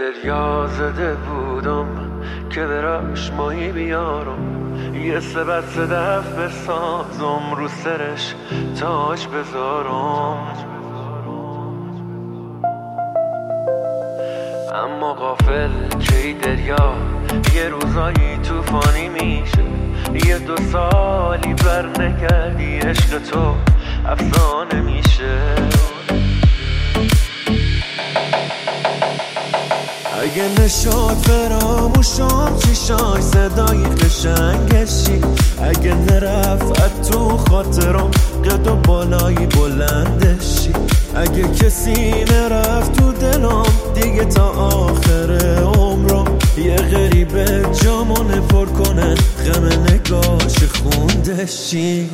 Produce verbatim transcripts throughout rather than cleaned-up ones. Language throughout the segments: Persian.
دریا زده بودم که دراش ماهی بیارم، یه سبت صدف بسازم رو سرش تاج بذارم. اما غافل که دریا یه روزایی توفانی میشه، یه دو سالی بر نگردی عشق تو افسانه میشه. اگه نشد فراموشم چیشای صدای قشنگشی، اگه نرفت تو خاطرم قد و بالایی بلندشی، اگه کسی نرفت تو دلم دیگه تا آخر عمرم، یه غریبه جامونه پر کنه غم نگاش خوندشی.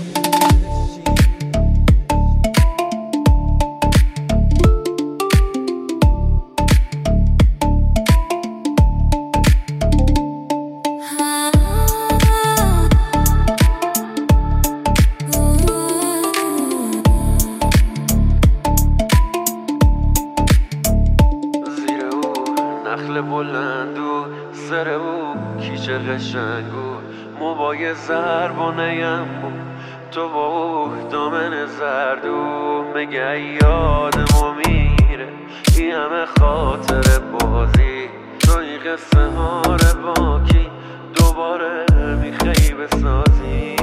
نخل بلند و سر او کیچه قشنگو، موبای زربانه‌یم بود تو با او دامن زردو. مگه یادمو میره ای همه خاطر بازی، تو این قصه ها رو باکی دوباره میخوای بسازی.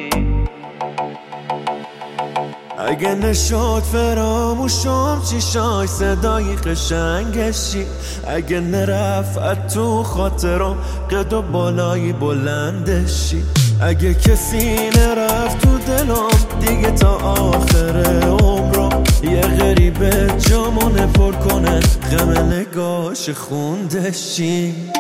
اگه نشد فراموشم چیشای صدای قشنگشی، اگه نرفت تو خاطرم قد و بالایی بلندشی، اگه کسی نرفت تو دلم دیگه تا آخر عمرم، یه غریبه جامونه پر کنه غم نگاش خوندشی.